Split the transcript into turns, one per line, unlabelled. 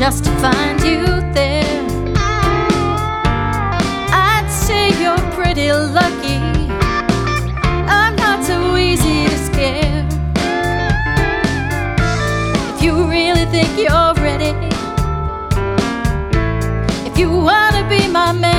just to find you there. I'd say you're pretty lucky. I'm not so easy to scare. If you really think you're ready, if you wanna be my man,